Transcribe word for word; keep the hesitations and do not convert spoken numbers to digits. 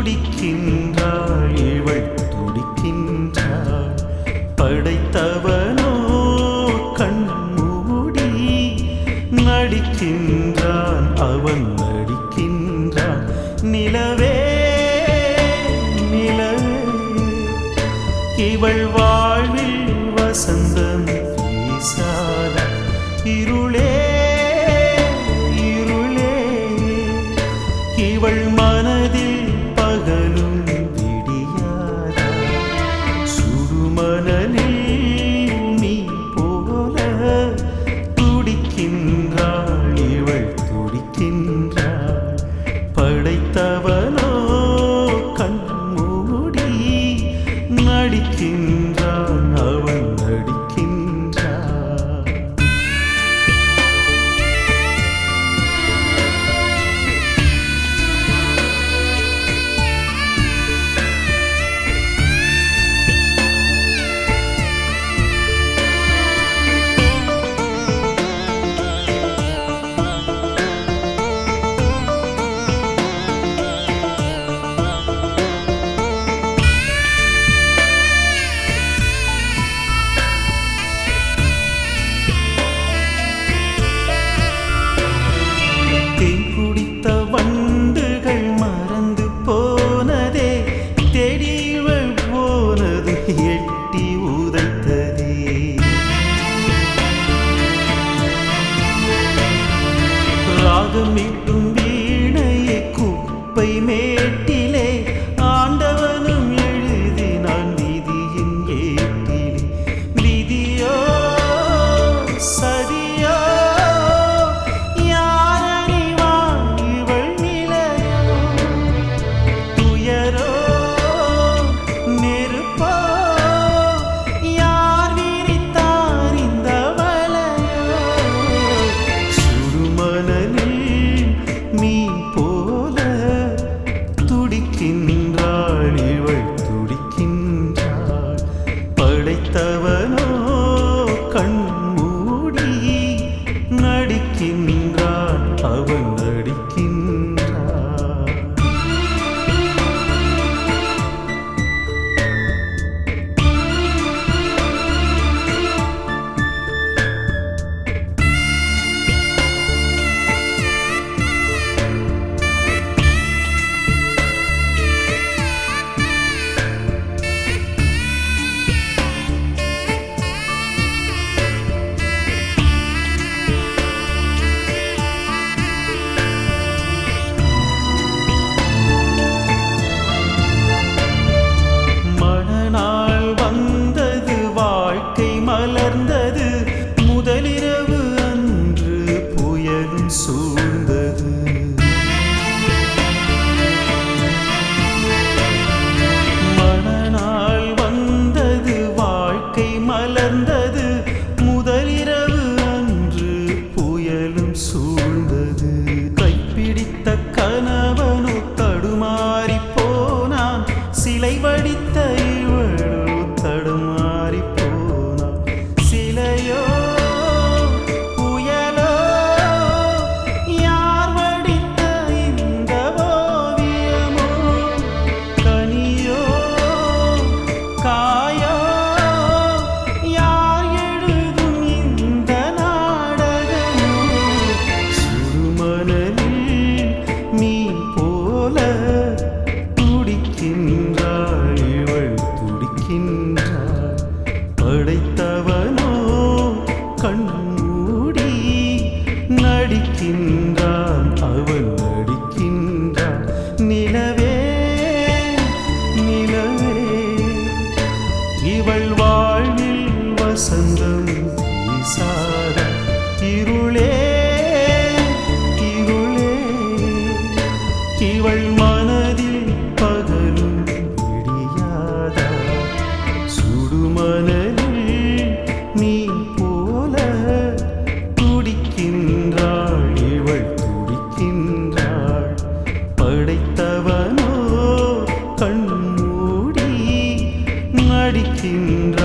துடிக்கின்றாள் இவள் துடிக்கின்றாள். படைத்தவனோ கண்மூடி நடிக்கின்றான் அவன் நடிக்கின்றான். நிலவே நிலவே இவள் வாழ்வில் வசந்தம் வீசாத. இருளே இருளே இவள் மனதில் பகலும் விடியாத. சுடுமணலில் நீ போல துடிக்கின்றாள் இவள் துடிக்கின்றாள். படைத்தவனோ கண்மூடி நடிக்கின்றான் அவன் நடிக்கின்றான். ராகமிட்டும் வீணையை குப்பை மேட்டிலே ஆண்டவனும் எழுதினான் விதியின் ஏட்டிலே. விதியோ சதியோ யாரறிவான் இவள் நிலையோ. துயரோ நெருப்போ யார் விரித்தார் இந்த வலையோ. சுடுமணலில் மீன் போல துடிக்கின்றாள் இவள் துடிக்கின்றாள். படைத்தவனோ கண்மூடி நடிக்கின்றான் அவன் நடிக்கின்றான். மலர்ந்தது முதலிரவு அன்று புயலும் சூழ்ந்தது. மணநாள் வந்தது வாழ்க்கை மலர்ந்தது முதலிரவு அன்று புயலும் சூழ்ந்தது. கைப்பிடித்த கணவனோ தடுமாறி போனான் சிலை வடித்த இவளோ தடுமாறி துடிக்கின்றாள் இவள் துடிக்கின்றாள். படைத்தவனோ கண்மூடி நடிக்கின்றான் அவன் நடிக்கின்றான். நிலவே நிலவே இவள் வாழ்வில் வசந்தம் வீசாத. இருளே இருளே இவள் மனதில் பகலும் விடியாத. சுடுமணலில் நீ போல துடிக்கின்றாள் இவள் துடிக்கின்றாள். படைத்தவனோ கண்மூடி நடிக்கின்றான்